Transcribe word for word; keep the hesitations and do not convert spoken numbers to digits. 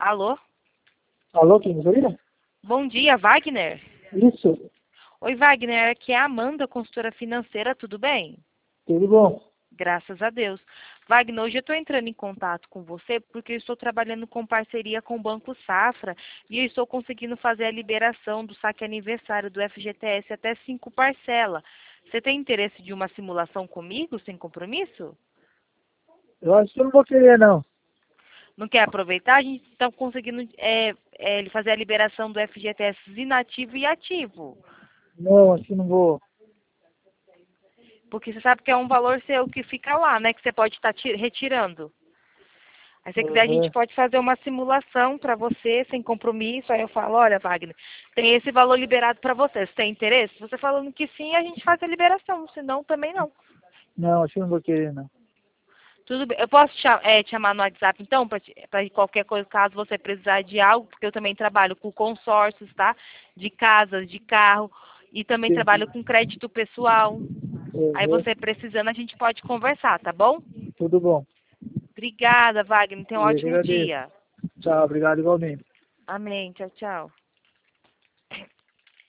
Alô? Alô, quem me ouviu? Bom dia, Wagner. Isso, Oi, Wagner. Aqui é a Amanda, consultora financeira. Tudo bem? tudo bom? Graças a Deus. Wagner, hoje eu estou entrando em contato com você porque eu estou trabalhando com parceria com o Banco Safra e eu estou conseguindo fazer a liberação do saque aniversário do F G T S até cinco parcelas. Você tem interesse de uma simulação comigo, sem compromisso? Eu acho que eu não vou querer, não. Não quer aproveitar? A gente está conseguindo é, é, fazer a liberação do F G T S inativo e ativo. Não, acho que não vou. Porque você sabe que é um valor seu que fica lá, né? Que você pode estar retirando. Aí se você quiser, a gente Uhum. pode fazer uma simulação para você, sem compromisso. Aí eu falo, olha, Wagner, tem esse valor liberado para você. Você tem interesse? Você falando que sim, a gente faz a liberação. Se não, também não. Não, acho que eu não vou querer, não. Tudo bem. Eu posso te, cha- eh, te chamar no WhatsApp, então, para qualquer coisa, caso você precisar de algo, porque eu também trabalho com consórcios, tá? De casas, de carro. E também Entendi. trabalho com crédito pessoal. Aí Uhum. você precisando, a gente pode conversar, tá bom? Tudo bom. Obrigada, Wagner. Tenha um Eu que ótimo agradeço. dia. Tchau, obrigado igualmente. Amém. Tchau, tchau.